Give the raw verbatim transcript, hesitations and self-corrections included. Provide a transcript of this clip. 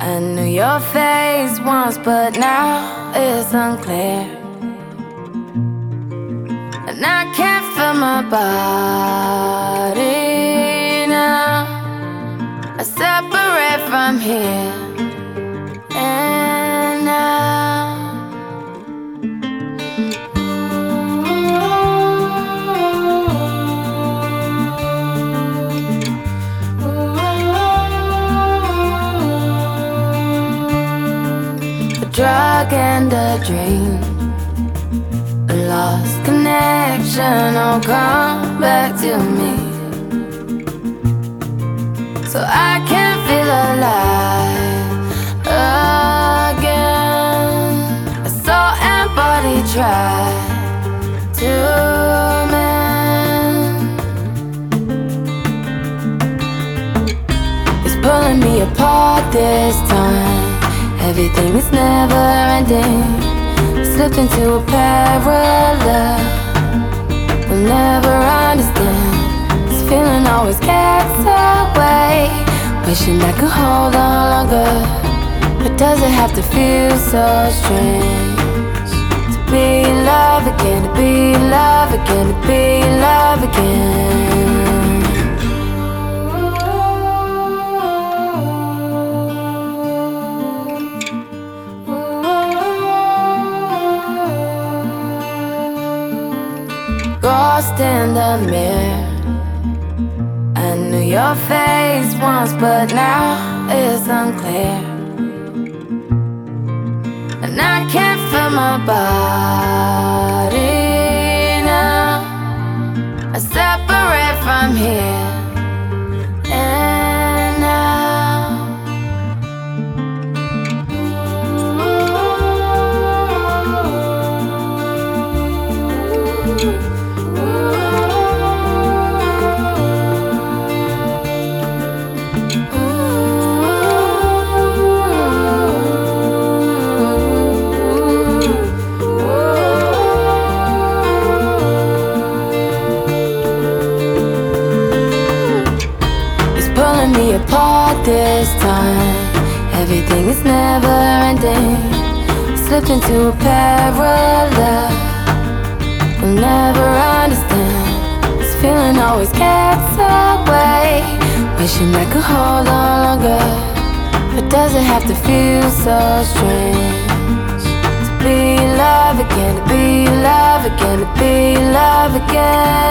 I knew your face once, but now it's unclear. And I can't feel my body now. I separate from here and now. A drug and a dream, a lost connection, all come back to me. So I can feel alive again. A soul and body try to mend. It's pulling me apart this time. Everything is never ending. Slipped into a parallel. We'll never understand. This feeling always gets away. Wishing I could hold on longer, but does it have to feel so strange? To be in love again, to be in love again, to be in love again. Lost in the mirror. I knew your face once, but now it's unclear. And I can't feel my body now. I separate from here and now. Me apart this time. Everything is never ending. Slipped into a parallel. We'll never understand. This feeling always gets away. Wishing I could hold on longer, but does it have to feel so strange? To be in love again, to be in love again, to be in love again.